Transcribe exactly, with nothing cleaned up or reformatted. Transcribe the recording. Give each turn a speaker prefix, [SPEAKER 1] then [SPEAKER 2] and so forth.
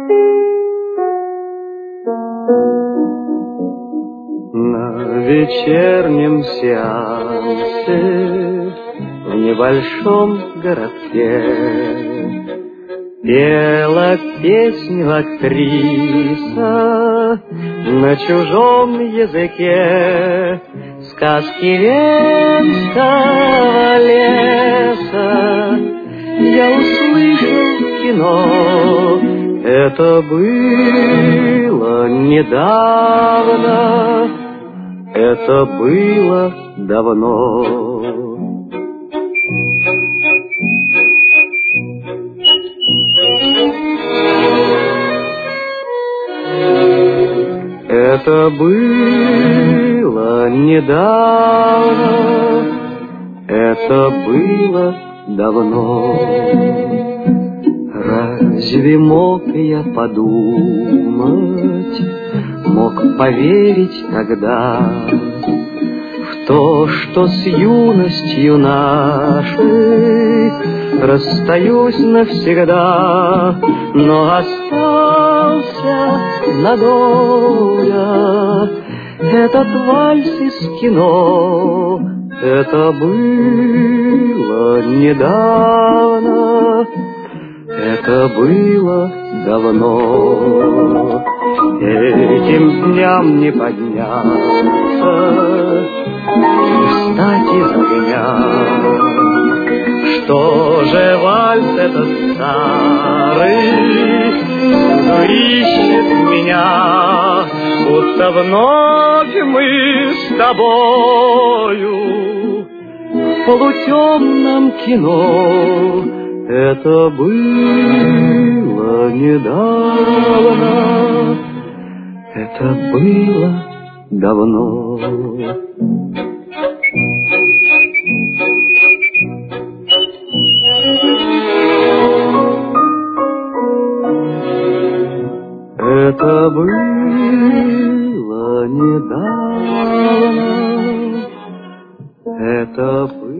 [SPEAKER 1] На вечернем сеансе в небольшом городке пела песню актриса на чужом языке. Сказки Венского леса я услышал в кино. Это было недавно, это было давно. Это было недавно, это было давно. Разве мог я подумать, мог поверить тогда в то, что с юностью нашей расстаюсь навсегда, но остался надолго этот вальс из кино. Это было недавно, это было давно. Этим дням не подняться, встать из огня. Что же вальс этот старый ищет меня, будто вновь мы с тобою в полутемном кино. Это было недавно, это было давно. Это было недавно, это было